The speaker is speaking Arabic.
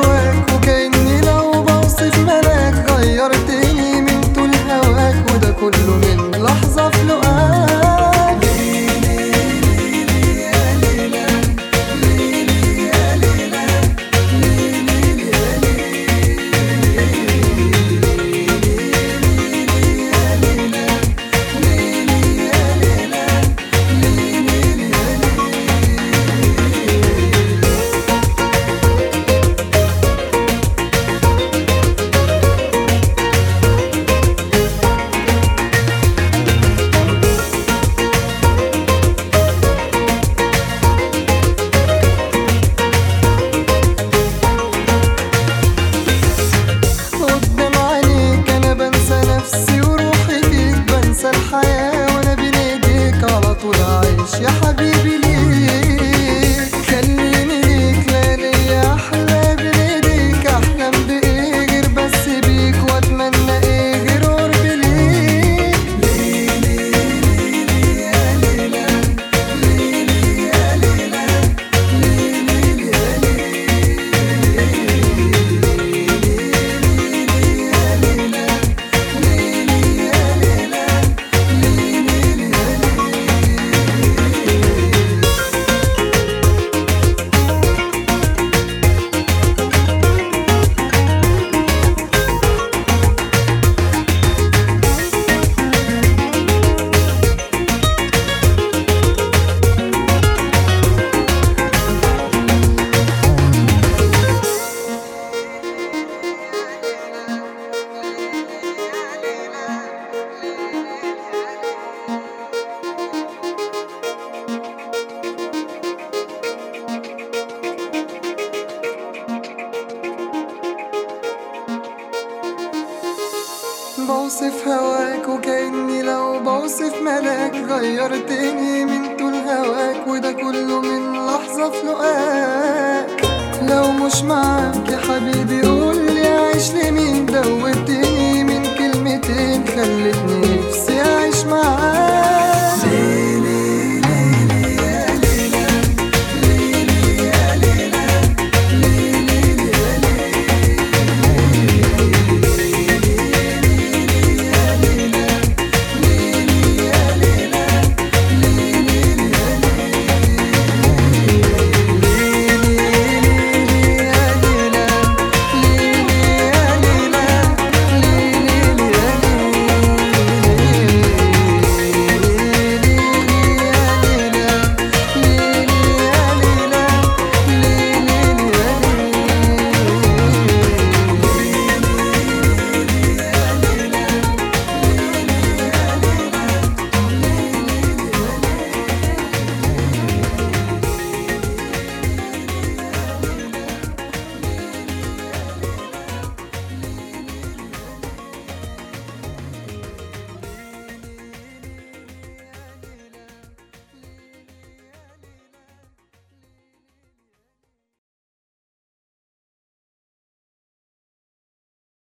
هواك وكأني لو بوصف ملاك، غيرتني من طول هواك وده كله من لحظة في لقاك. الحياة وانا بين ايديك على طول عايش يا حبيبي ليك، خليني ليك لا ليا احلى بين ايديك، احلم بايه غير بس بيك واتمنى ايه غير قرب ليك. ليلي ليلي يا ليلى، ليلي يا ليلى، ليلي يا بوصف هواك وكأني لو بوصف ملاك، غيرتني من طول هواك وده كله من لحظة في لقاك. لو مش معاك يا حبيبي